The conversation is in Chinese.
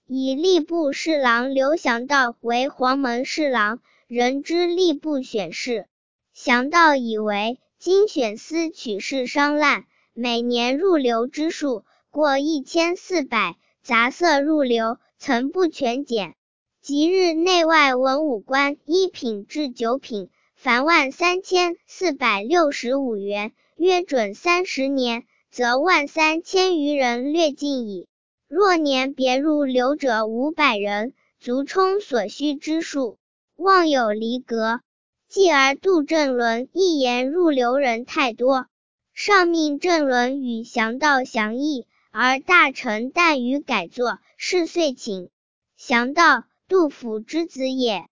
以吏部侍郎刘祥道为黄门侍郎，人知吏部选事。祥道以为经选司取士商滥，每年入流之数过1400，杂色入流，曾不全检。即日内外文武官1品至9品，凡13465元，约准30年，则13000余人略尽矣。若年别入流者500人，足充所需之数，望有离革。继而杜正伦一言入流人太多，上命正伦与祥道详议，而大臣但予改作，是遂请。祥道，杜甫之子也，